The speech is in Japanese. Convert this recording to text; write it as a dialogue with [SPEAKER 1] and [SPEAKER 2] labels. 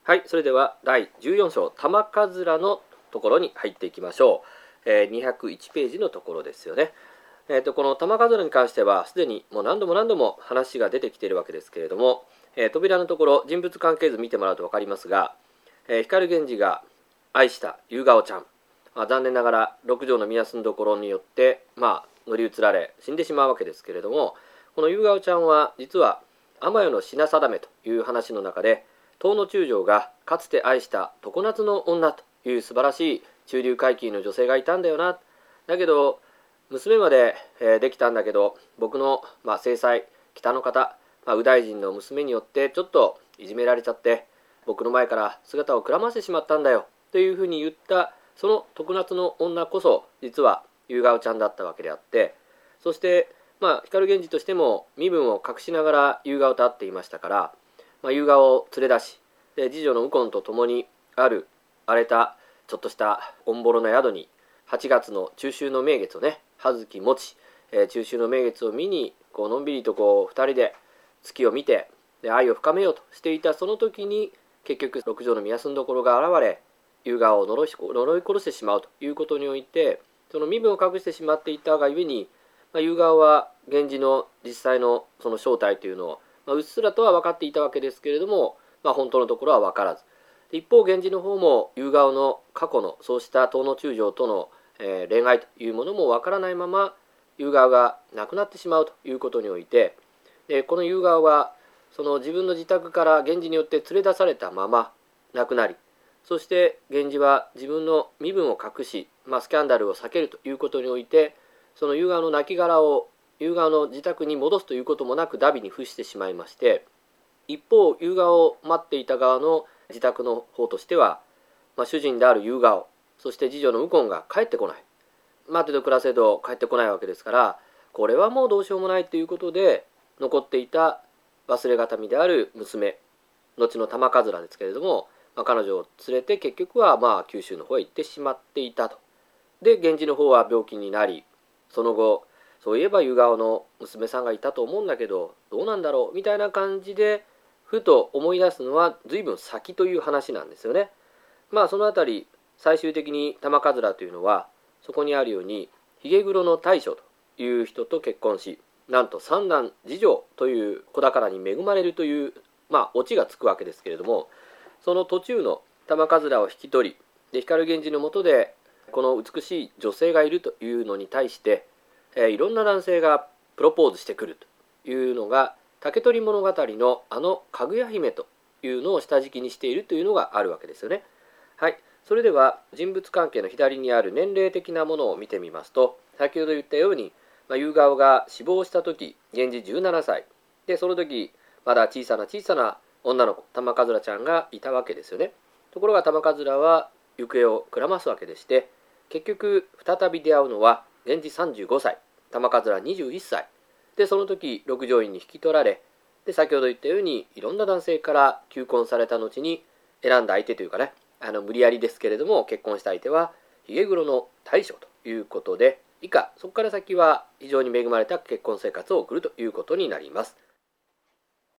[SPEAKER 1] はい、それでは第14章玉かのところに入っていきましょう。201ページのところですよね。この玉かに関してはすでにもう何度も話が出てきているわけですけれども、扉のところ人物関係図見てもらうと分かりますが、光源氏が愛した夕顔ちゃん、残念ながら六条の宮住所によって、乗り移られ死んでしまうわけですけれども、この夕顔ちゃんは実は天代の品定めという話の中で、東の中将がかつて愛した常夏の女という素晴らしい中流階級の女性がいたんだよな。だけど娘までできたんだけど、僕の正妻北の方、右大臣の娘によってちょっといじめられちゃって、僕の前から姿をくらましてしまったんだよというふうに言った、その常夏の女こそ実は夕顔ちゃんだったわけであって、そして光源氏としても身分を隠しながら夕顔と会っていましたから、夕顔を連れ出し、次女の右近と共にある荒れたちょっとしたおんぼろな宿に8月の中秋の名月をね、葉月持ち、中秋の名月を見にのんびりと2人で月を見て愛を深めようとしていたその時に、結局六条の宮住所が現れ夕顔を呪い殺してしまうということにおいて、その身分を隠してしまっていたがゆえに、夕顔は源氏の実際のその正体というのをうっすらとは分かっていたわけですけれども、本当のところは分からず、一方源氏の方も夕顔の過去のそうした東の中将との恋愛というものも分からないまま夕顔が亡くなってしまうということにおいて、この夕顔はその自分の自宅から源氏によって連れ出されたまま亡くなり、そして源氏は自分の身分を隠し、スキャンダルを避けるということにおいて、その夕顔の亡骸を夕顔の自宅に戻すということもなく荼毘に付してしまいまして、一方夕顔を待っていた側の自宅の方としては、主人である夕顔、そして次女の右近が帰ってこない、待てど暮らせど帰ってこないわけですから、これはもうどうしようもないということで、残っていた忘れがたみである娘、後の玉かですけれども、彼女を連れて結局は九州の方へ行ってしまっていたと。で源氏の方は病気になり、その後そういえば夕顔の娘さんがいたと思うんだけどどうなんだろうみたいな感じでふと思い出すのは随分先という話なんですよね。そのあたり最終的に玉かというのは、そこにあるように髭黒の大将という人と結婚し、なんと三男次女という子宝に恵まれるというオチがつくわけですけれども、その途中の玉かを引き取り、で光源氏の下でこの美しい女性がいるというのに対して、いろんな男性がプロポーズしてくるというのが竹取物語のかぐや姫というのを下敷きにしているというのがあるわけですよね。はい、それでは人物関係の左にある年齢的なものを見てみますと、先ほど言ったように、夕顔が死亡した時源氏17歳で、その時まだ小さな女の子玉かちゃんがいたわけですよね。ところが玉かは行方をくらますわけでして、結局再び出会うのは源氏35歳玉か21歳で、その時六条院に引き取られ、で先ほど言ったようにいろんな男性から求婚された後に選んだ相手というかね、無理やりですけれども結婚した相手は髭黒の大将ということで、以下そこから先は非常に恵まれた結婚生活を送るということになります。